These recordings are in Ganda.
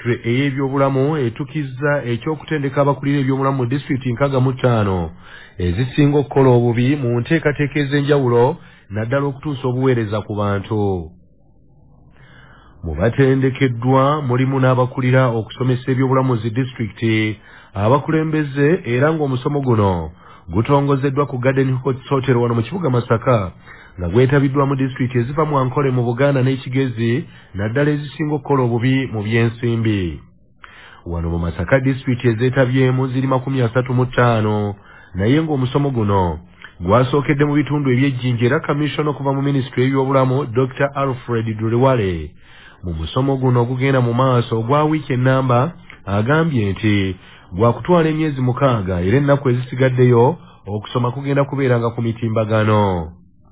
Ministry ey'ebyobulamu etukizza ekyokutendeka abakulira ebyobulamu mu disitulikiti 65 ezisinga okukola obubi mu nteekateeka ez'enjawulo naddala okutuusa obuweereza ku bantu. Mu batendekeddwa mulimu n'abakulira okusomesa ebyobulamu zi disitulikiti abakulembeze era ng'omusomo guno gutongozeddwa ku Garden Hotel wano mu kibuga Masaka nga gwetabiddwa mu disitulikiti eziva mu Ankole mu Buganda n'Ekigezi naddala ezisinga okukola obubi mu by'ensimbi. Wano mu Masaka disitulikiti ezeetabyemu ziri 35 naye ng'omusomo guno gwasookedde mu bitundu eby'ejjinja era kamisona okuva mu Minisitule y'ebyobulamu Dr. Alfred Dulewale mu musomo guno ogugenda mu maaso ogwa wiiki ennamba agambye nti gwakutwala emyezi 6 era ennaku ezisigaddeyo okusoma kugenda kubeeranga ku mitimbagano.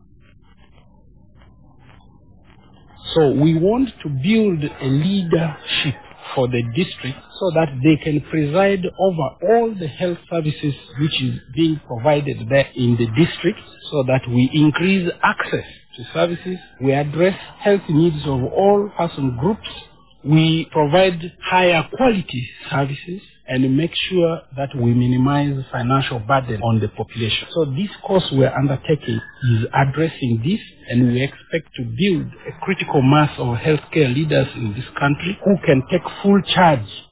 So we want to build a leadership for the district so that they can preside over all the health services which is being provided there in the district so that we increase access to services, we address health needs of all person groups, we provide higher quality services and make sure that we minimize financial burden on the population. So this course we're undertaking is addressing this, and we expect to build a critical mass of healthcare leaders in this country who can take full charge